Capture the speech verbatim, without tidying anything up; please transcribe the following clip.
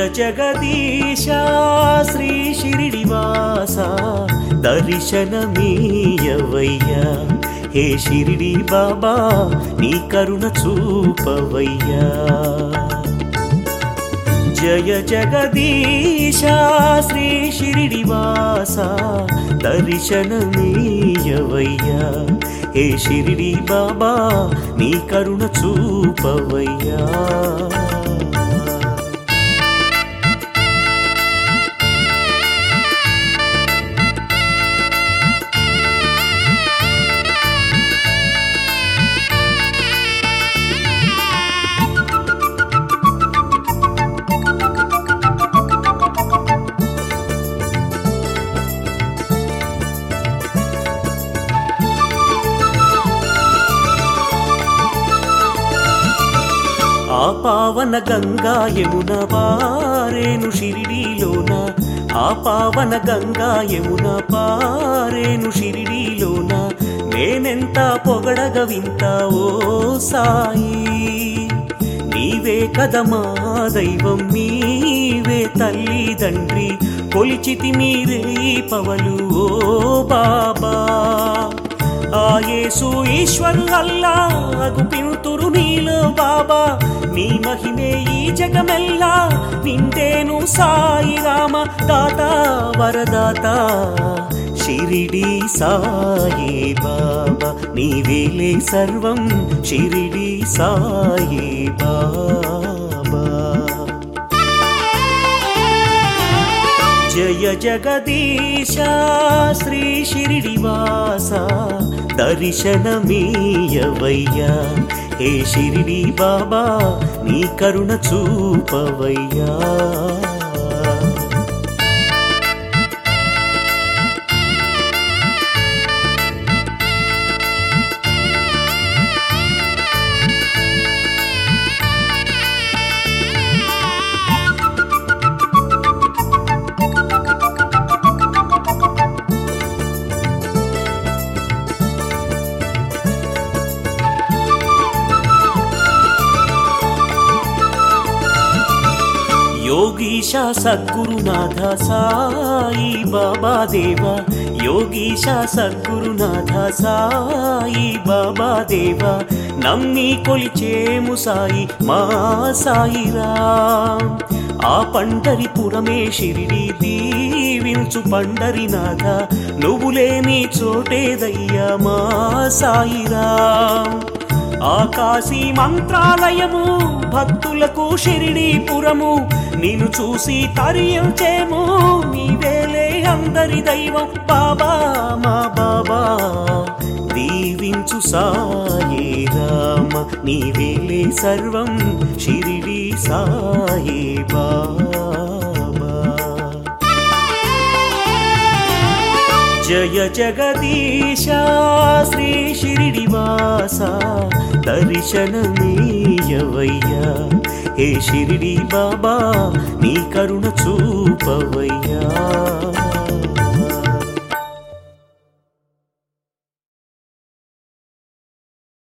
జగదీశా శ్రీ షిరిడివాసా దర్శనమీయవయ్యా హే షిరిడి బాబా నీ కరుణ చూపవయ్యా జయ జగదీశా శ్రీ షిరిడివాసా దర్శనమీయవయ్యా హే షిరిడి బాబా నీ కరుణ చూపవయ్యా ఆ పావన గంగా యమున పారేను షిరిడీలోన ఆ పావన గంగా యమున పారేను షిరిడీలోన నేనెంత పొగడగ వింత ఓ సాయి నీవే కదమా దైవం నీవే తల్లి తండ్రి కొలిచితి మీరే పవలు ఓ బాబా ఆ యేసు ఈశ్వరు అల్లాహు పిలుతురు నీలో బాబా నీ మహిమే ఈ జగమెల్లా నిండేను సాయి రామ దాత వరదాత షిరిడి సాయి బాబా నీవేలే సర్వం షిరిడి సాయి బాబా జయ జగదీశా శ్రీ షిరిడివాసా దర్శనమీయవయ్యా హే షిరిడి బాబా నీ కరుణ చూపవయ్యా योगीशा सद्गुरुनाथ साई बाबा देवा योगीशा सद्गुरुनाथ साई बाबा देवा नम्मी कोलिचेमु साई मा साई राम आ पंढरीपुरमे शिरिडी दीविंचु पंढरीनाथ నువ్వు లేని చోటేదయ్యా మా సాయి రామ్ ఆకాశీ మంత్రాలయము భక్తులకు షిరిడీపురము నిన్ను చూసి తరించేమో నీవేలే అందరి దైవం బాబా మా బాబా దీవించు సాయి రామ నీవేలే సర్వం షిరిడి సాయి బాబా జయ జగదీశా శ్రీ షిరిడివాసా దర్శనమీయవయ్యా హే షిరిడి బాబా నీ కరుణ చూపవయ్యా